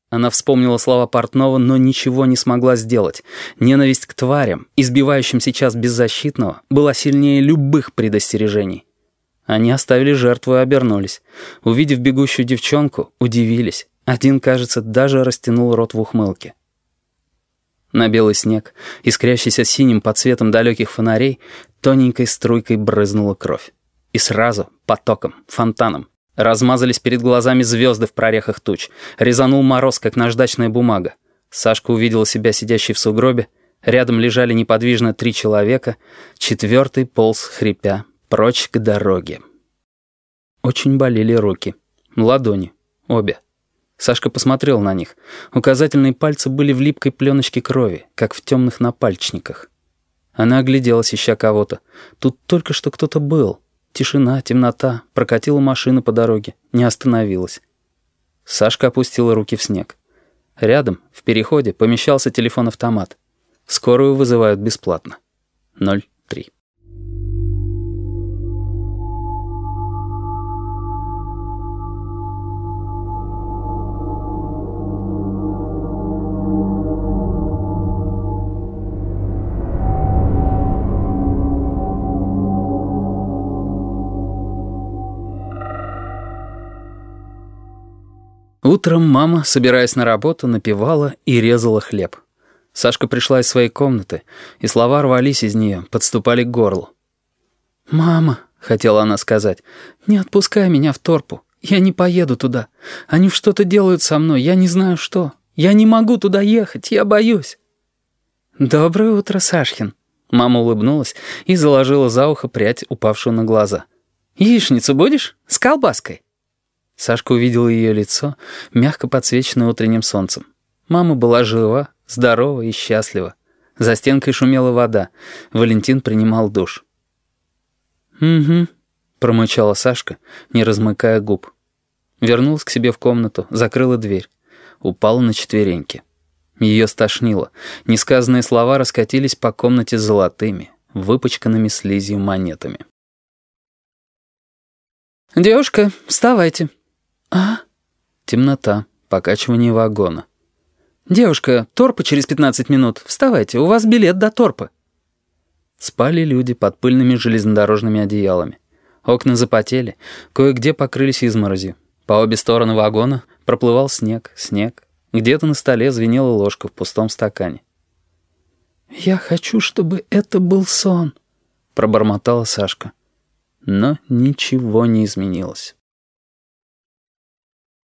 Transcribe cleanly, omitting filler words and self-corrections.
Она вспомнила слова Портнова, но ничего не смогла сделать. Ненависть к тварям, избивающим сейчас беззащитного, была сильнее любых предостережений. Они оставили жертву и обернулись. Увидев бегущую девчонку, удивились. Один, кажется, даже растянул рот в ухмылке. На белый снег, искрящийся синим под светом далеких фонарей, тоненькой струйкой брызнула кровь. И сразу, потоком, фонтаном, размазались перед глазами звезды в прорехах туч. Резанул мороз, как наждачная бумага. Сашка увидела себя сидящей в сугробе. Рядом лежали неподвижно 3 человека. 4-й полз, хрипя, прочь к дороге. Очень болели руки. Ладони. Обе. Сашка посмотрел на них. Указательные пальцы были в липкой пленочке крови, как в темных напальчниках. Она огляделась, ища кого-то. Тут только что кто-то был. Тишина, темнота, прокатила машина по дороге, не остановилась. Сашка опустила руки в снег. Рядом, в переходе, помещался телефон-автомат. Скорую вызывают бесплатно. 03. Утром мама, собираясь на работу, напевала и резала хлеб. Сашка пришла из своей комнаты, и слова рвались из нее, подступали к горлу. «Мама», — хотела она сказать, — «не отпускай меня в Торпу. Я не поеду туда. Они что-то делают со мной, я не знаю что. Я не могу туда ехать, я боюсь». «Доброе утро, Сашкин». Мама улыбнулась и заложила за ухо прядь, упавшую на глаза. «Яичницу будешь? С колбаской?» Сашка увидел ее лицо, мягко подсвеченное утренним солнцем. Мама была жива, здорова и счастлива. За стенкой шумела вода. Валентин принимал душ. «Угу», — промычала Сашка, не размыкая губ. Вернулась к себе в комнату, закрыла дверь. Упала на четвереньки. Ее стошнило. Несказанные слова раскатились по комнате золотыми, выпачканными слизью монетами. «Девушка, вставайте». «А?» Темнота, покачивание вагона. «Девушка, Торпа через 15 минут. Вставайте, у вас билет до Торпы». Спали люди под пыльными железнодорожными одеялами. Окна запотели, кое-где покрылись изморозью. По обе стороны вагона проплывал снег. Где-то на столе звенела ложка в пустом стакане. «Я хочу, чтобы это был сон», — пробормотала Сашка. Но ничего не изменилось.